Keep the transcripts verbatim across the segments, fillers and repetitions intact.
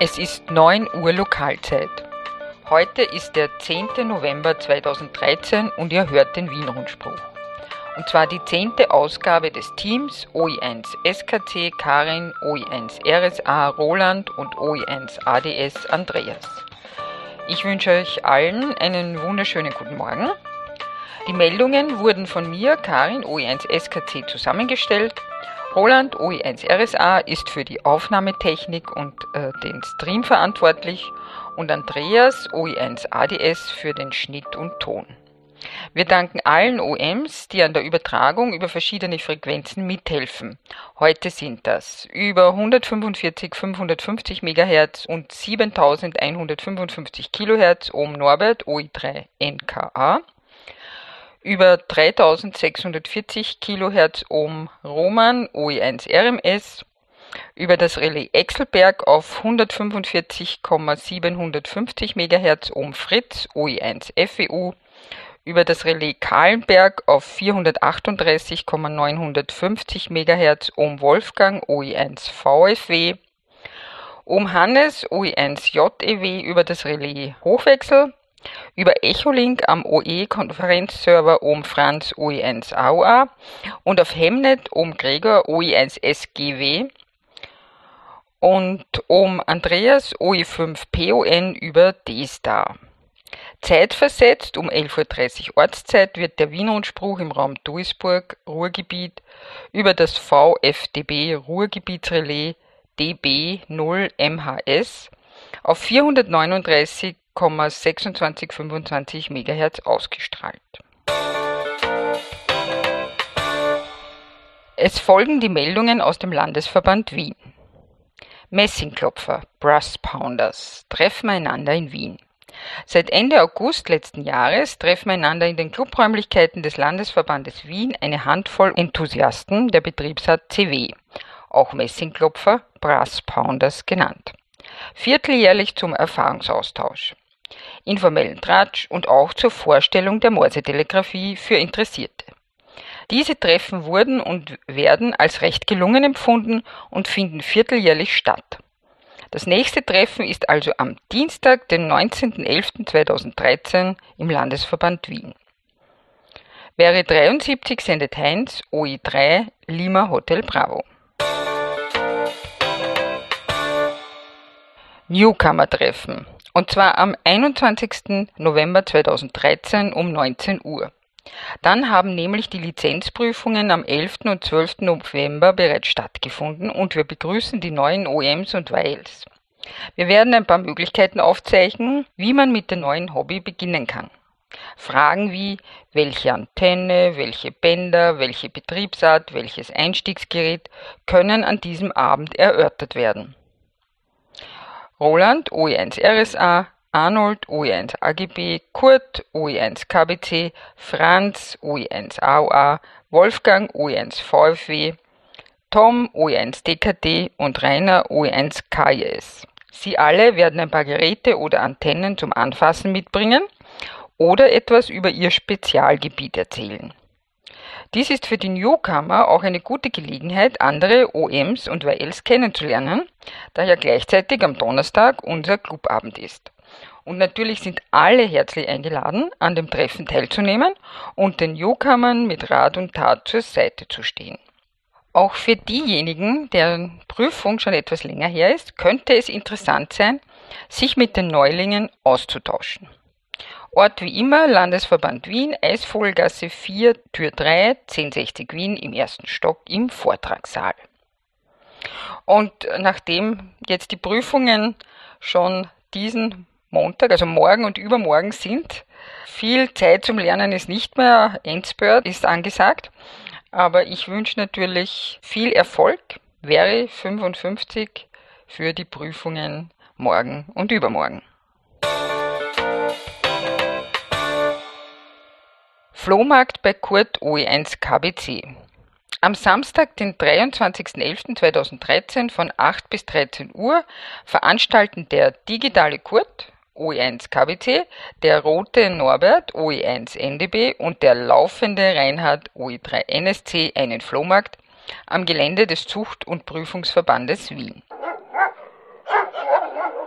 Es ist neun Uhr Lokalzeit. Heute ist der zehnte November zweitausenddreizehn und ihr hört den Wien-Rundspruch. Und zwar die zehnte Ausgabe des Teams O I eins S K C Karin, O I eins R S A Roland und O I eins A D S Andreas. Ich wünsche euch allen einen wunderschönen guten Morgen. Die Meldungen wurden von mir, Karin, O I eins S K C, zusammengestellt. Roland, O I eins R S A, ist für die Aufnahmetechnik und äh, den Stream verantwortlich und Andreas, O I eins A D S, für den Schnitt und Ton. Wir danken allen O Ms, die an der Übertragung über verschiedene Frequenzen mithelfen. Heute sind das über hundertfünfundvierzig Komma fünfhundertfünfzig Megahertz und siebentausendeinhundertfünfundfünfzig Kilohertz ohm Norbert O I drei N K A, über dreitausendsechshundertvierzig Kilohertz ohm Roman O I eins R M S, über das Relais Exelberg auf hundertfünfundvierzig Komma siebenhundertfünfzig Megahertz ohm Fritz O I eins F E U, über das Relais Kahlenberg auf vierhundertachtunddreißig Komma neunhundertfünfzig Megahertz ohm Wolfgang O I eins V F W, ohm Hannes O I eins J E W über das Relais Hochwechsel, über Echolink am O E-Konferenzserver ohm Franz O I eins A O A und auf Hemnet ohm Gregor O I eins S G W und ohm Andreas O I fünf P O N über D-Star. Zeitversetzt um elf Uhr dreißig Ortszeit wird der Wien-Rundspruch im Raum Duisburg, Ruhrgebiet, über das V F D B Ruhrgebietsrelais D B null M H S auf vierhundertneununddreißig Komma sechsundzwanzig fünfundzwanzig Megahertz ausgestrahlt. Es folgen die Meldungen aus dem Landesverband Wien. Messingklopfer, Brass Pounders, treffen einander in Wien. Seit Ende August letzten Jahres treffen einander in den Clubräumlichkeiten des Landesverbandes Wien eine Handvoll Enthusiasten der Betriebsart C W, auch Messingklopfer, Brass Pounders genannt. Vierteljährlich zum Erfahrungsaustausch, informellen Tratsch und auch zur Vorstellung der Morsetelegrafie für Interessierte. Diese Treffen wurden und werden als recht gelungen empfunden und finden vierteljährlich statt. Das nächste Treffen ist also am Dienstag, den neunzehnten elften zweitausenddreizehn im Landesverband Wien. Wäre dreiundsiebzig sendet Heinz O I drei Lima Hotel Bravo. Newcomer-Treffen, und zwar am einundzwanzigsten November zweitausenddreizehn um neunzehn Uhr. Dann haben nämlich die Lizenzprüfungen am elften und zwölften November bereits stattgefunden und wir begrüßen die neuen O Ms und Y Ls. Wir werden ein paar Möglichkeiten aufzeichnen, wie man mit dem neuen Hobby beginnen kann. Fragen wie, welche Antenne, welche Bänder, welche Betriebsart, welches Einstiegsgerät können an diesem Abend erörtert werden. Roland O I eins R S A, Arnold O I eins A G B, Kurt O I eins K B C, Franz O I eins A O A, Wolfgang O I eins V F W, Tom O I eins D K D und Rainer O I eins K I S. Sie alle werden ein paar Geräte oder Antennen zum Anfassen mitbringen oder etwas über ihr Spezialgebiet erzählen. Dies ist für die Newcomer auch eine gute Gelegenheit, andere O Ms und Y Ls kennenzulernen, da ja gleichzeitig am Donnerstag unser Clubabend ist. Und natürlich sind alle herzlich eingeladen, an dem Treffen teilzunehmen und den Newcomern mit Rat und Tat zur Seite zu stehen. Auch für diejenigen, deren Prüfung schon etwas länger her ist, könnte es interessant sein, sich mit den Neulingen auszutauschen. Ort wie immer, Landesverband Wien, Eisvogelgasse vier, Tür drei, zehnhundertsechzig Wien im ersten Stock im Vortragssaal. Und nachdem jetzt die Prüfungen schon diesen Montag, also morgen und übermorgen sind, viel Zeit zum Lernen ist nicht mehr, Endspurt ist angesagt, aber ich wünsche natürlich viel Erfolg, wäre fünfundfünfzig für die Prüfungen morgen und übermorgen. Flohmarkt bei Kurt O I eins K B C. Am Samstag, den dreiundzwanzigsten elften zweitausenddreizehn von acht bis dreizehn Uhr veranstalten der digitale Kurt O I eins K B C, der rote Norbert O I eins N D B und der laufende Reinhard O I drei N S C einen Flohmarkt am Gelände des Zucht- und Prüfungsverbandes Wien.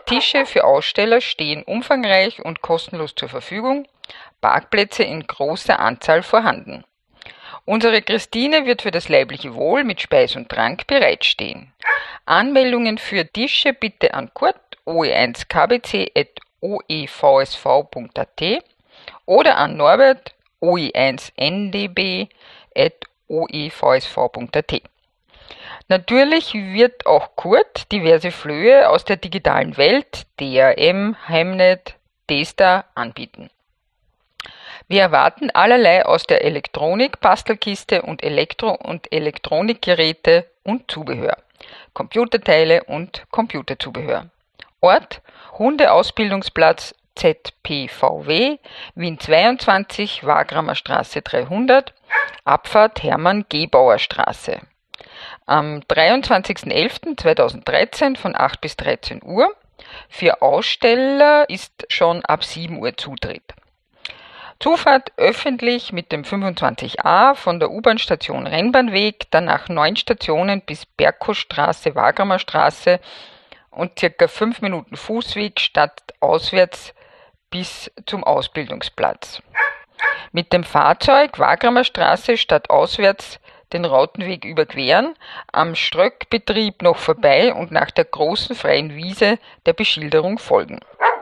Tische für Aussteller stehen umfangreich und kostenlos zur Verfügung, Parkplätze in großer Anzahl vorhanden. Unsere Christine wird für das leibliche Wohl mit Speis und Trank bereitstehen. Anmeldungen für Tische bitte an Kurt o e eins k b c at o e v s v punkt a t oder an Norbert o e eins n d b at o e v s v punkt a t. Natürlich wird auch Kurt diverse Flöhe aus der digitalen Welt, D R M, Hemnet, D-Star anbieten. Wir erwarten allerlei aus der Elektronik-Bastelkiste und Elektro- und Elektronikgeräte und Zubehör, Computerteile und Computerzubehör. Ort: Hundeausbildungsplatz Z P V W, Wien zweiundzwanzig, Wagramer Straße dreihundert, Abfahrt Hermann-Gebauer Straße. Am dreiundzwanzigsten elften zweitausenddreizehn von acht bis dreizehn Uhr. Für Aussteller ist schon ab sieben Uhr Zutritt. Zufahrt öffentlich mit dem fünfundzwanzig a von der U-Bahn-Station Rennbahnweg, danach neun Stationen bis Bergkuschstraße, Wagramer Straße und circa fünf Minuten Fußweg statt auswärts bis zum Ausbildungsplatz. Mit dem Fahrzeug Wagramer Straße statt auswärts den Rautenweg überqueren, am Ströckbetrieb noch vorbei und nach der großen freien Wiese der Beschilderung folgen.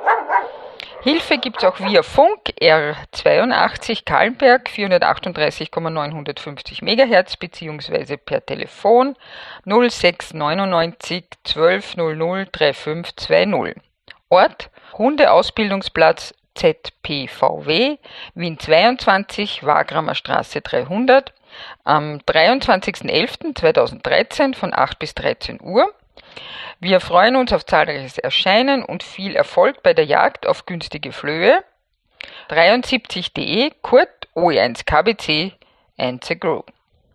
Hilfe gibt es auch via Funk R zweiundachtzig Kahlenberg vierhundertachtunddreißig neunhundertfünfzig Megahertz bzw. per Telefon null sechs neunundneunzig zwölf null null fünf zwei null. Ort: Hundeausbildungsplatz Z P V W, Wien zweiundzwanzig, Wagramer Straße dreihundert, am dreiundzwanzigsten elften zweitausenddreizehn von acht bis dreizehn Uhr. Wir freuen uns auf zahlreiches Erscheinen und viel Erfolg bei der Jagd auf günstige Flöhe. dreiundsiebzig punkt de Kurt o e eins k b c and the Group.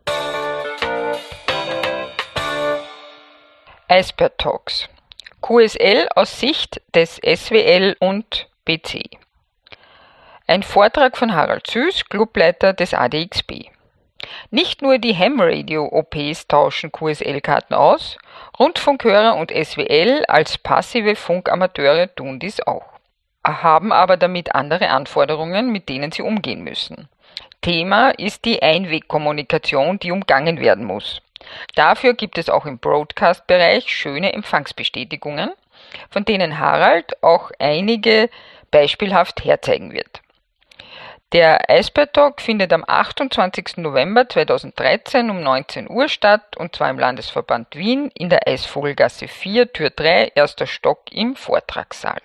Eisbär Talks. Q S L aus Sicht des S W L und B C. Ein Vortrag von Harald Süß, Clubleiter des A D X B. Nicht nur die Ham-Radio-O Ps tauschen Q S L-Karten aus, Rundfunkhörer und S W L als passive Funkamateure tun dies auch, haben aber damit andere Anforderungen, mit denen sie umgehen müssen. Thema ist die Einwegkommunikation, die umgangen werden muss. Dafür gibt es auch im Broadcast-Bereich schöne Empfangsbestätigungen, von denen Harald auch einige beispielhaft herzeigen wird. Der Eisbär Talk findet am achtundzwanzigsten November zweitausenddreizehn um neunzehn Uhr statt, und zwar im Landesverband Wien in der Eisvogelgasse vier, Tür drei, erster Stock im Vortragssaal.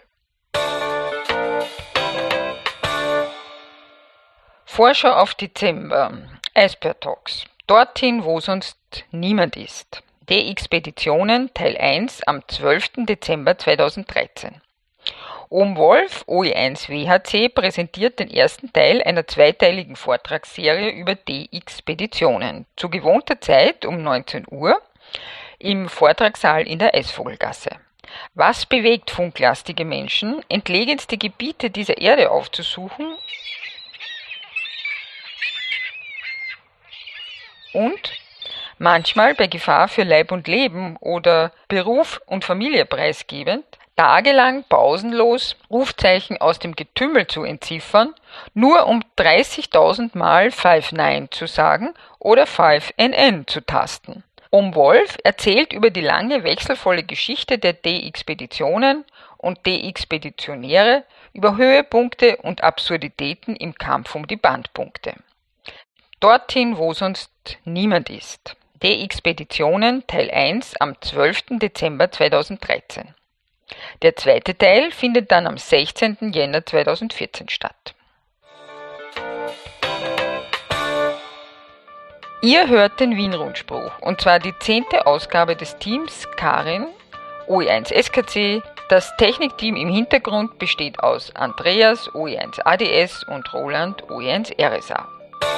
Vorschau auf Dezember. Eisbär Talks. Dorthin, wo sonst niemand ist. D-Expeditionen Teil eins am zwölften Dezember zweitausenddreizehn. Ohm Wolf, O E eins W H C, präsentiert den ersten Teil einer zweiteiligen Vortragsserie über D-Expeditionen. Zu gewohnter Zeit um neunzehn Uhr im Vortragssaal in der Eisvogelgasse. Was bewegt funklastige Menschen, entlegenste Gebiete dieser Erde aufzusuchen und manchmal bei Gefahr für Leib und Leben oder Beruf und Familie preisgebend, tagelang pausenlos Rufzeichen aus dem Getümmel zu entziffern, nur um dreißigtausend Mal fünf neun zu sagen oder fünf N N zu tasten. Ohm Wolf erzählt über die lange wechselvolle Geschichte der D-Expeditionen und D-Expeditionäre, über Höhepunkte und Absurditäten im Kampf um die Bandpunkte. Dorthin, wo sonst niemand ist. D-Expeditionen Teil eins am zwölften Dezember zweitausenddreizehn. Der zweite Teil findet dann am sechzehnten Jänner zweitausendvierzehn statt. Ihr hört den Wien-Rundspruch, und zwar die zehnte Ausgabe des Teams Karin, O E eins S K C. Das Technikteam im Hintergrund besteht aus Andreas, O E eins A D S und Roland, O E eins R S A.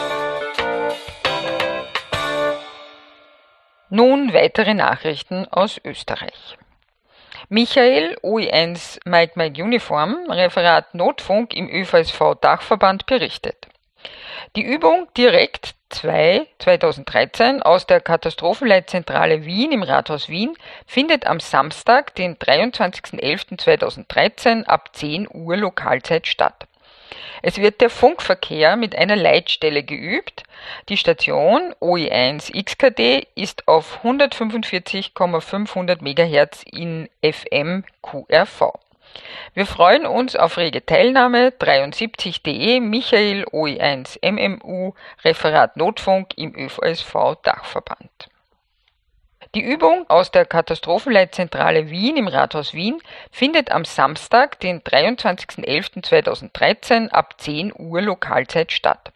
Nun weitere Nachrichten aus Österreich. Michael, O E eins Mike Mike Uniform, Referat Notfunk im Ö V S V-Dachverband berichtet. Die Übung Direkt zwei zweitausenddreizehn aus der Katastrophenleitzentrale Wien im Rathaus Wien findet am Samstag, den dreiundzwanzigsten elften zweitausenddreizehn ab zehn Uhr Lokalzeit statt. Es wird der Funkverkehr mit einer Leitstelle geübt. Die Station O E eins X K D ist auf hundertfünfundvierzig Komma fünfhundert Megahertz in F M Q R V. Wir freuen uns auf rege Teilnahme. dreiundsiebzig D E Michael O E eins M M U Referat Notfunk im Ö V S V Dachverband. Die Übung aus der Katastrophenleitzentrale Wien im Rathaus Wien findet am Samstag, den dreiundzwanzigsten elften zweitausenddreizehn ab zehn Uhr Lokalzeit statt.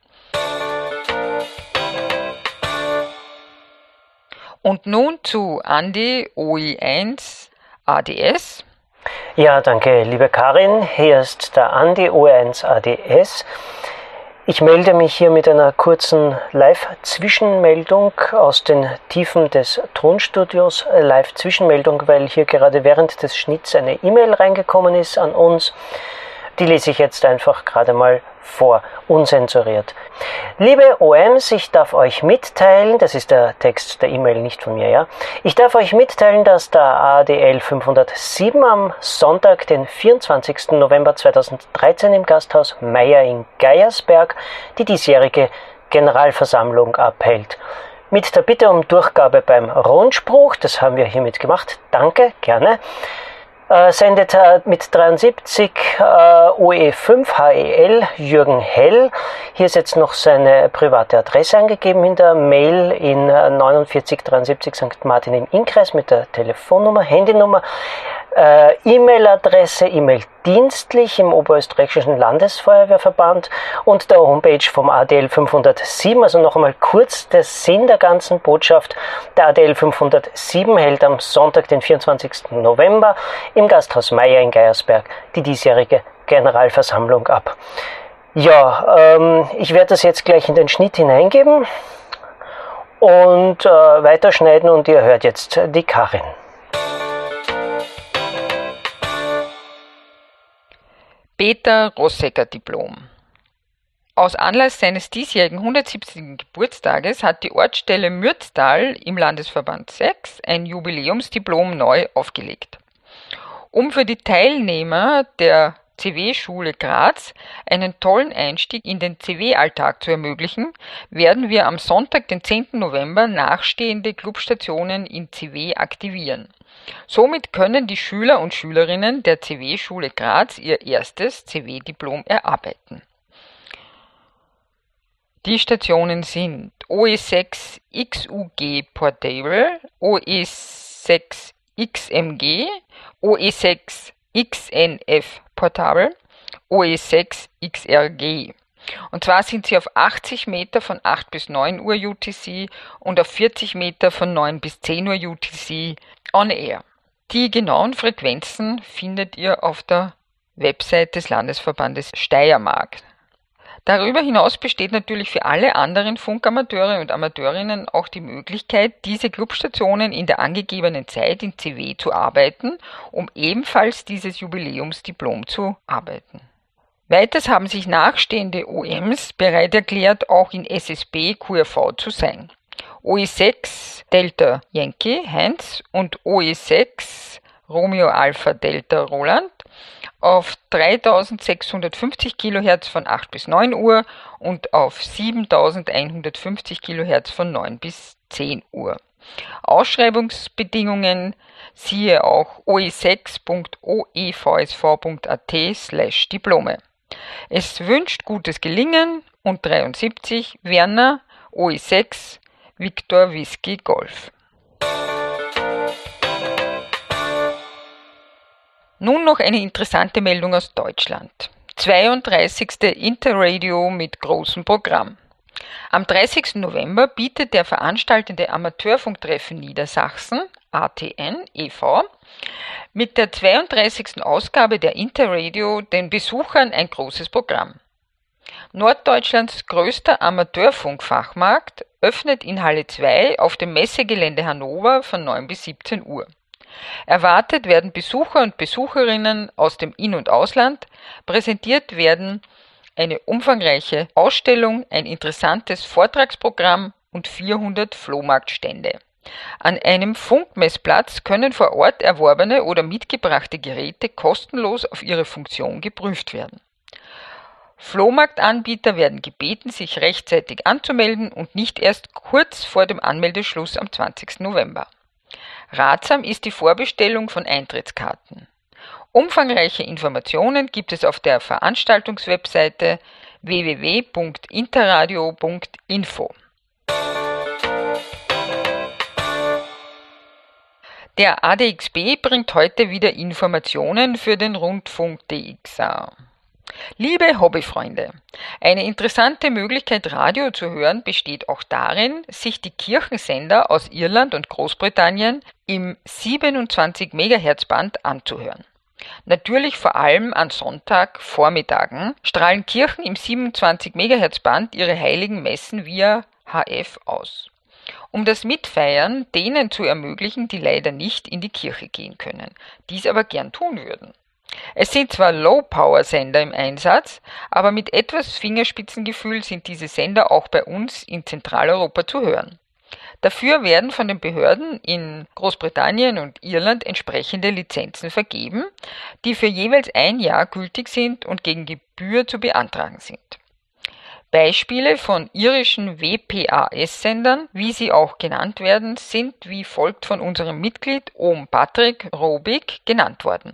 Und nun zu Andi O E eins A D S. Ja, danke, liebe Karin. Hier ist der Andi O E eins A D S. Ich melde mich hier mit einer kurzen Live-Zwischenmeldung aus den Tiefen des Tonstudios. Live-Zwischenmeldung, weil hier gerade während des Schnitts eine E-Mail reingekommen ist an uns. Die lese ich jetzt einfach gerade mal vor, unzensuriert. Liebe O Ms, ich darf euch mitteilen, das ist der Text der E-Mail, nicht von mir, ja. Ich darf euch mitteilen, dass der A D L fünfhundertsieben am Sonntag, den vierundzwanzigsten November zweitausenddreizehn im Gasthaus Meier in Geiersberg die diesjährige Generalversammlung abhält. Mit der Bitte um Durchgabe beim Rundspruch, das haben wir hiermit gemacht, danke, gerne. Äh, sendet äh, mit dreiundsiebzig äh, O E fünf H E L Jürgen Hell. Hier ist jetzt noch seine private Adresse angegeben in der Mail in äh, neunundvierzig dreiundsiebzig Sankt Martin im Innkreis mit der Telefonnummer, Handynummer, äh, E-Mail-Adresse, E-Mail dienstlich im Oberösterreichischen Landesfeuerwehrverband und der Homepage vom A D L fünfhundertsieben. Also noch einmal kurz der Sinn der ganzen Botschaft. Der A D L fünfhundertsieben hält am Sonntag, den vierundzwanzigsten November im Gasthaus Meier in Geiersberg die diesjährige Generalversammlung ab. Ja, ähm, ich werde das jetzt gleich in den Schnitt hineingeben und äh, weiterschneiden und ihr hört jetzt die Karin. Peter Rossecker Diplom. Aus Anlass seines diesjährigen hundertsiebzigsten Geburtstages hat die Ortsstelle Mürztal im Landesverband sechs ein Jubiläumsdiplom neu aufgelegt. Um für die Teilnehmer der C W-Schule Graz einen tollen Einstieg in den C W-Alltag zu ermöglichen, werden wir am Sonntag, den zehnten November, nachstehende Clubstationen in C W aktivieren. Somit können die Schüler und Schülerinnen der C W-Schule Graz ihr erstes C W-Diplom erarbeiten. Die Stationen sind O E sechs X U G Portable, O E sechs X M G, O E sechs X N F Portable, O E sechs X R G. Und zwar sind sie auf achtzig Meter von acht bis neun Uhr U T C und auf vierzig Meter von neun bis zehn Uhr U T C on air. Die genauen Frequenzen findet ihr auf der Website des Landesverbandes Steiermark. Darüber hinaus besteht natürlich für alle anderen Funkamateure und Amateurinnen auch die Möglichkeit, diese Clubstationen in der angegebenen Zeit in C W zu arbeiten, um ebenfalls dieses Jubiläumsdiplom zu arbeiten. Weiters haben sich nachstehende O Ms bereit erklärt, auch in S S B Q R V zu sein. O E sechs Delta Yankee Heinz und O E sechs Romeo Alpha Delta Roland auf dreitausendsechshundertfünfzig Kilohertz von acht bis neun Uhr und auf siebentausendeinhundertfünfzig Kilohertz von neun bis zehn Uhr. Ausschreibungsbedingungen siehe auch o e sechs punkt o e v s v punkt a t slash Diplome. Es wünscht gutes Gelingen und dreiundsiebzig Werner O E sechs Victor Whisky Golf. Nun noch eine interessante Meldung aus Deutschland. zweiunddreißigste Interradio mit großem Programm. Am dreißigsten November bietet der veranstaltende Amateurfunktreffen Niedersachsen, A T N e V, mit der zweiunddreißigsten Ausgabe der Interradio den Besuchern ein großes Programm. Norddeutschlands größter Amateurfunkfachmarkt öffnet in Halle zwei auf dem Messegelände Hannover von neun bis siebzehn Uhr. Erwartet werden Besucher und Besucherinnen aus dem In- und Ausland, präsentiert werden eine umfangreiche Ausstellung, ein interessantes Vortragsprogramm und vierhundert Flohmarktstände. An einem Funkmessplatz können vor Ort erworbene oder mitgebrachte Geräte kostenlos auf ihre Funktion geprüft werden. Flohmarktanbieter werden gebeten, sich rechtzeitig anzumelden und nicht erst kurz vor dem Anmeldeschluss am zwanzigsten November. Ratsam ist die Vorbestellung von Eintrittskarten. Umfangreiche Informationen gibt es auf der Veranstaltungswebseite w w w punkt interradio punkt info. Der A D X B bringt heute wieder Informationen für den Rundfunk D X A. Liebe Hobbyfreunde, eine interessante Möglichkeit, Radio zu hören, besteht auch darin, sich die Kirchensender aus Irland und Großbritannien im siebenundzwanzig Megahertz Band anzuhören. Natürlich vor allem an Sonntagvormittagen strahlen Kirchen im siebenundzwanzig Megahertz Band ihre heiligen Messen via H F aus. Um das Mitfeiern denen zu ermöglichen, die leider nicht in die Kirche gehen können, dies aber gern tun würden. Es sind zwar Low-Power-Sender im Einsatz, aber mit etwas Fingerspitzengefühl sind diese Sender auch bei uns in Zentraleuropa zu hören. Dafür werden von den Behörden in Großbritannien und Irland entsprechende Lizenzen vergeben, die für jeweils ein Jahr gültig sind und gegen Gebühr zu beantragen sind. Beispiele von irischen W P A S-Sendern, wie sie auch genannt werden, sind wie folgt von unserem Mitglied Ohm Patrick Robic genannt worden.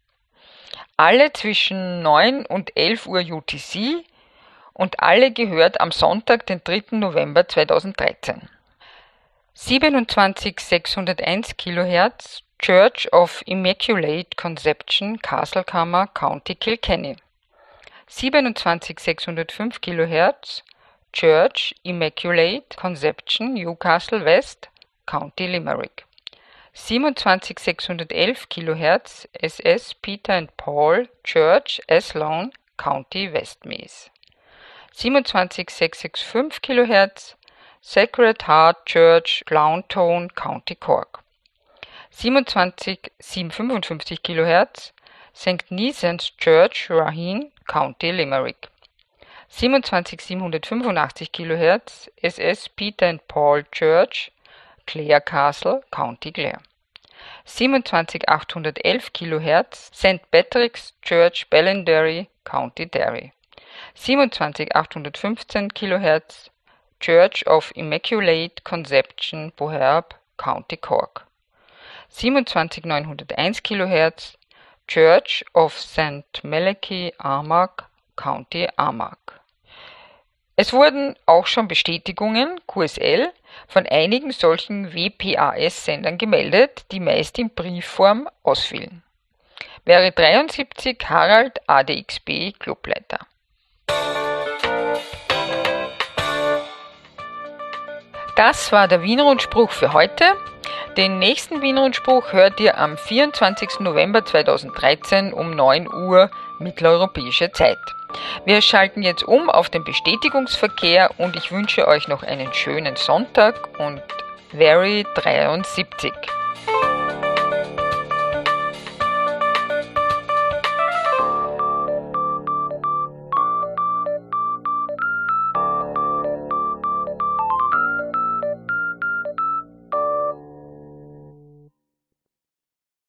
Alle zwischen neun und elf Uhr U T C und alle gehört am Sonntag, den dritten November zweitausenddreizehn. siebenundzwanzig sechshunderteins Kilohertz Church of Immaculate Conception, Castlekammer, County Kilkenny. siebenundzwanzig sechshundertfünf Kilohertz Church Immaculate Conception, Newcastle West, County Limerick. siebenundzwanzig sechshundertelf Kilohertz S S Peter and Paul Church, Athlone, County Westmeath. siebenundzwanzig sechshunderfünfundsechzig Kilohertz Sacred Heart Church, Clownton, County Cork. siebenundzwanzig siebenhundertfünfundfünfzig Kilohertz Sankt Nisans Church, Raheen, County Limerick. siebenundzwanzig siebenhundertfünfundachtzig Kilohertz S S Peter and Paul Church, Clare Castle, County Clare. siebenundzwanzig achthundertelf Kilohertz Sankt Patrick's Church, Ballinderry, County Derry. siebenundzwanzig achthundertfünfzehn Kilohertz Church of Immaculate Conception, Boherb, County Cork. siebenundzwanzig neunhunderteins Kilohertz Church of Saint Malachy, Armagh, County Armagh. Es wurden auch schon Bestätigungen Q S L von einigen solchen W P A S-Sendern gemeldet, die meist in Briefform ausfielen. Wäre dreiundsiebzig Harald A D X B Clubleiter. Das war der Wien-Rundspruch für heute. Den nächsten Wien-Rundspruch hört ihr am vierundzwanzigsten November zweitausenddreizehn um neun Uhr mitteleuropäische Zeit. Wir schalten jetzt um auf den Bestätigungsverkehr und ich wünsche euch noch einen schönen Sonntag und Very dreiundsiebzig.